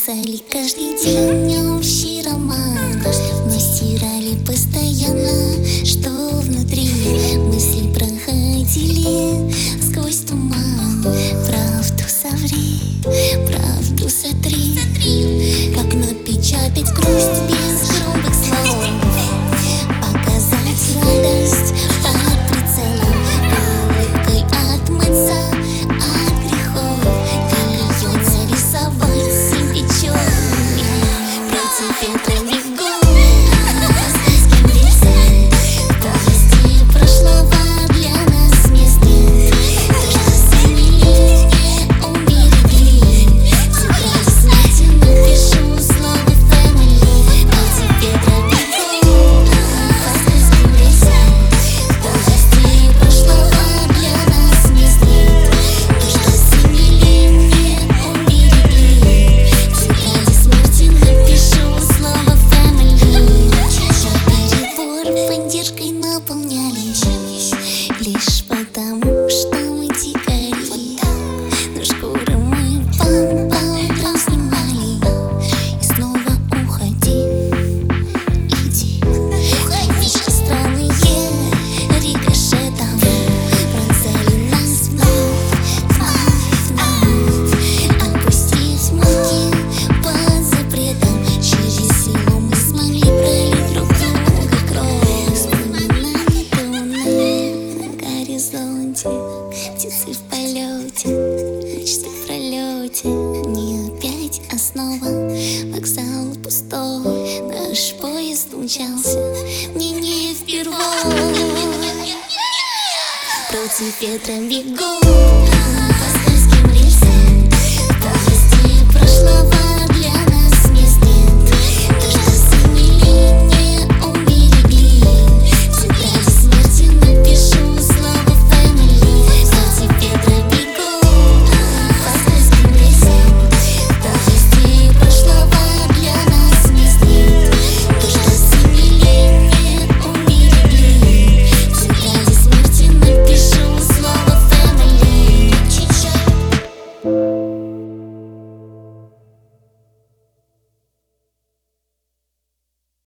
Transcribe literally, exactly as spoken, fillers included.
Писали каждый день общий роман, но стирали постоянно, что внутри. Мысли проходили сквозь туман. Правду соври, правду сотри, как напечатать грусть без грубых слов. Показать радость под прицелом, улыбкой отмыться от грехов. Ты ее зарисовать себе черными, против ветра бегу. Наполнялись лишь потому, что мы дикари. Но шкуры мы по утрам снимали. И снова уходи, иди. Наши странные рикошетом пронзали нас вновь, вновь, вновь. Отпустить муки под запретом, через силу мы смогли пролить друг друга кровь. Птицы в полете, мечты в пролете. Не опять основа, вокзал пустой. Наш поезд умчался, мне не впервой. Против ветра бегу.